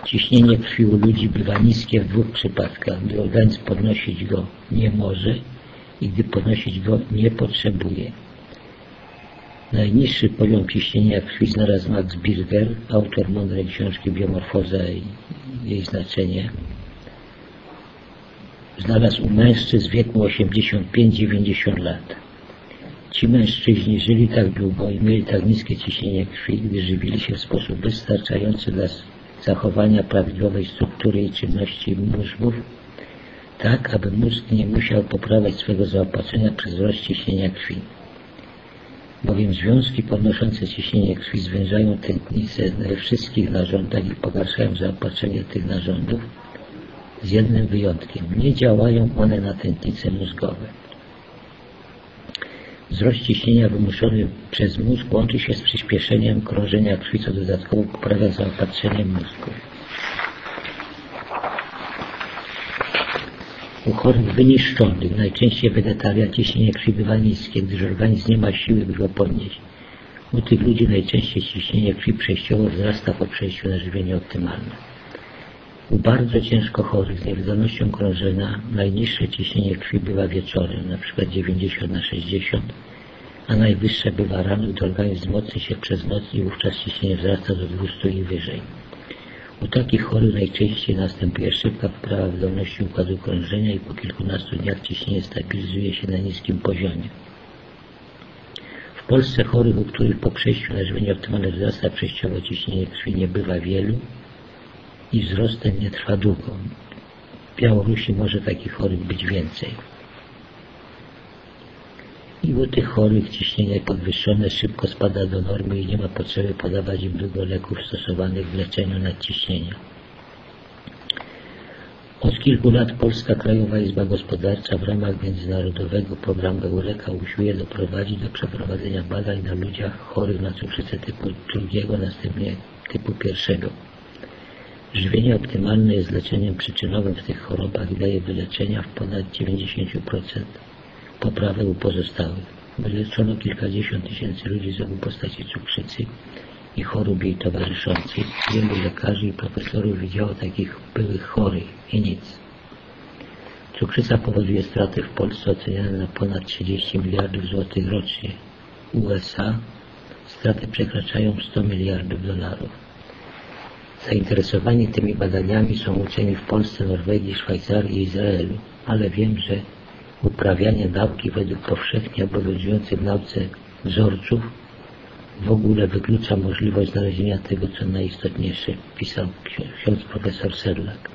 Ciśnienie krwi u ludzi bywa niskie w dwóch przypadkach, gdy organizm podnosić go nie może i gdy podnosić go nie potrzebuje. Najniższy poziom ciśnienia krwi znalazł Max Birger, autor mądrej książki Biomorfoza i jej znaczenie. Znalazł u mężczyzn w wieku 85-90 lat. Ci mężczyźni żyli tak długo i mieli tak niskie ciśnienie krwi, gdy żywili się w sposób wystarczający dla zachowania prawidłowej struktury i czynności mózgów, tak aby mózg nie musiał poprawiać swego zaopatrzenia przez wzrost ciśnienia krwi. Bowiem związki podnoszące ciśnienie krwi zwężają tętnicę we wszystkich narządach i pogarszają zaopatrzenie tych narządów, z jednym wyjątkiem. Nie działają one na tętnice mózgowe. Wzrost ciśnienia wymuszony przez mózg łączy się z przyspieszeniem krążenia krwi, co dodatkowo poprawia zaopatrzenie mózgu. U chorych wyniszczonych, najczęściej wegetarian, ciśnienie krwi bywa niskie, gdyż organizm nie ma siły, by go podnieść. U tych ludzi najczęściej ciśnienie krwi przejściowo wzrasta po przejściu na żywienie optymalne. U bardzo ciężko chorych z niewydolnością krążenia najniższe ciśnienie krwi bywa wieczorem, np. 90/60, a najwyższe bywa rano, gdy organizm wzmocni się przez noc i wówczas ciśnienie wzrasta do 200 i wyżej. U takich chorych najczęściej następuje szybka poprawa wydolności układu krążenia i po kilkunastu dniach ciśnienie stabilizuje się na niskim poziomie. W Polsce chorych, u których po przejściu na żywienie optymalne wzrasta przejściowo ciśnienie krwi, nie bywa wielu i wzrost ten nie trwa długo. W Białorusi może takich chorych być więcej. I u tych chorych ciśnienie podwyższone szybko spada do normy i nie ma potrzeby podawać im długo leków stosowanych w leczeniu nadciśnienia. Od kilku lat Polska Krajowa Izba Gospodarcza w ramach międzynarodowego programu Eureka usiłuje doprowadzić do przeprowadzenia badań na ludziach chorych na cukrzycę typu 2, następnie typu 1. Żywienie optymalne jest leczeniem przyczynowym w tych chorobach i daje wyleczenia w ponad 90%, poprawę u pozostałych. Wyleczono kilkadziesiąt tysięcy ludzi z obu postaci cukrzycy i chorób jej towarzyszących. Wielu lekarzy i profesorów widziało takich byłych chorych i nic. Cukrzyca powoduje straty w Polsce oceniane na ponad 30 miliardów złotych rocznie. USA straty przekraczają 100 miliardów dolarów. Zainteresowani tymi badaniami są uczeni w Polsce, Norwegii, Szwajcarii i Izraelu, ale wiem, że uprawianie nauki według powszechnie obowiązujących w nauce wzorców w ogóle wyklucza możliwość znalezienia tego, co najistotniejsze, pisał ksiądz profesor Sedlak.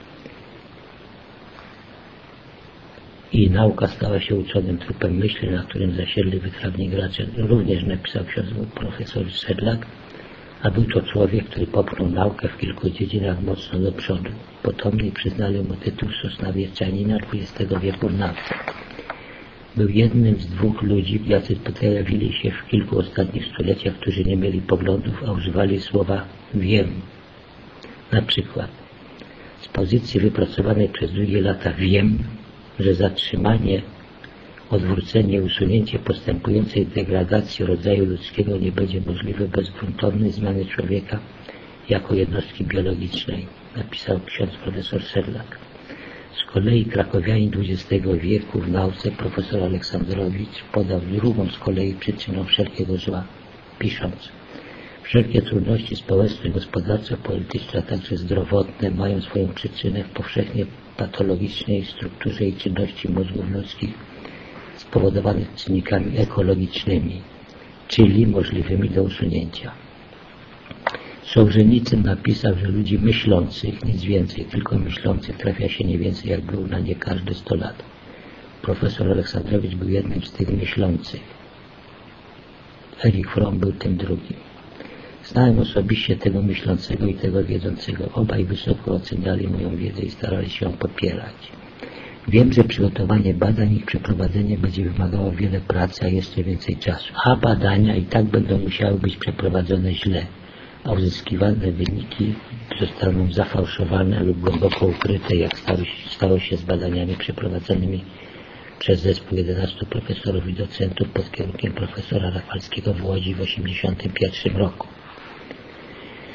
I nauka stała się uczonym trupem myśli, na którym zasiedli wytrawni gracze. Również napisał ksiądz profesor Sedlak, a był to człowiek, który popchnął naukę w kilku dziedzinach mocno do przodu. Potomni przyznali mu tytuł Sosnowieczanina XX wieku w nauce. Był jednym z 2 ludzi, jacy pojawili się w kilku ostatnich stuleciach, którzy nie mieli poglądów, a używali słowa wiem. Na przykład z pozycji wypracowanej przez długie lata wiem, że zatrzymanie, odwrócenie i usunięcie postępującej degradacji rodzaju ludzkiego nie będzie możliwe bez gruntownej zmiany człowieka jako jednostki biologicznej, napisał ksiądz profesor Sedlak. Z kolei krakowianin XX wieku w nauce profesor Aleksandrowicz podał drugą z kolei przyczyną wszelkiego zła, pisząc: wszelkie trudności społeczne, gospodarcze, polityczne, a także zdrowotne mają swoją przyczynę w powszechnie patologicznej strukturze i czynności mózgów ludzkich spowodowanych czynnikami ekologicznymi, czyli możliwymi do usunięcia. Sołżenicyn napisał, że ludzi myślących, nic więcej, tylko myślących trafia się nie więcej, jak był na nie każde 100 lat. Profesor Aleksandrowicz był jednym z tych myślących. Erich Fromm był tym drugim. Znałem osobiście tego myślącego i tego wiedzącego. Obaj wysoko oceniali moją wiedzę i starali się ją popierać. Wiem, że przygotowanie badań i ich przeprowadzenie będzie wymagało wiele pracy, a jeszcze więcej czasu. A badania i tak będą musiały być przeprowadzone źle, a uzyskiwane wyniki zostaną zafałszowane lub głęboko ukryte, jak stało się z badaniami przeprowadzonymi przez zespół 11 profesorów i docentów pod kierunkiem profesora Rafalskiego w Łodzi w 1981 roku.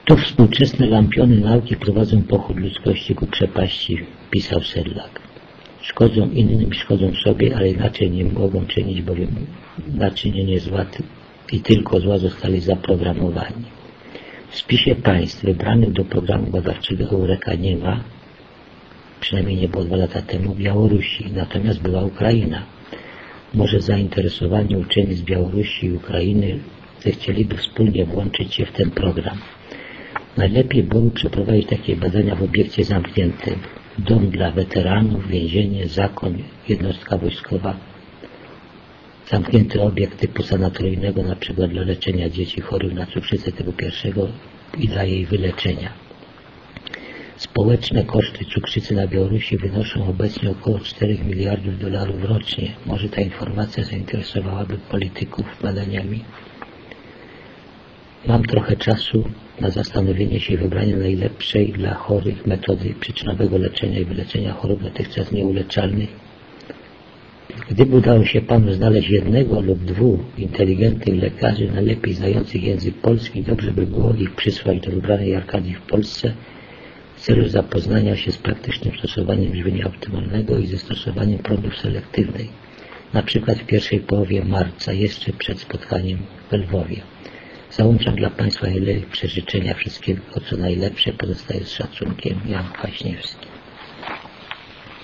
To współczesne lampiony nauki prowadzą pochód ludzkości ku przepaści, pisał Sedlak. Szkodzą innym, szkodzą sobie, ale inaczej nie mogą czynić, bowiem na czynienie zła i tylko zła zostali zaprogramowani. W spisie państw wybranych do programu badawczego Eureka nie ma, przynajmniej nie było 2 lata temu, Białorusi, natomiast była Ukraina. Może zainteresowani uczeni z Białorusi i Ukrainy zechcieliby wspólnie włączyć się w ten program. Najlepiej byłoby przeprowadzić takie badania w obiekcie zamkniętym. Dom dla weteranów, więzienie, zakon, jednostka wojskowa. Zamknięty obiekt typu sanatoryjnego, na przykład dla leczenia dzieci chorych na cukrzycę typu 1 i dla jej wyleczenia. Społeczne koszty cukrzycy na Białorusi wynoszą obecnie około 4 miliardów dolarów rocznie. Może ta informacja zainteresowałaby polityków badaniami. Mam trochę czasu na zastanowienie się i wybranie najlepszej dla chorych metody przyczynowego leczenia i wyleczenia chorób dotychczas nieuleczalnych. Gdyby udało się Panu znaleźć 1 lub 2 inteligentnych lekarzy, najlepiej znających język polski, dobrze by było ich przysłać do wybranej Arkadii w Polsce w celu zapoznania się z praktycznym stosowaniem żywienia optymalnego i ze stosowaniem prądów selektywnej, na przykład w pierwszej połowie marca, jeszcze przed spotkaniem w Lwowie. Załączam dla Państwa najlepsze życzenia, wszystkiego co najlepsze, pozostaje z szacunkiem, Jan Kwaśniewski.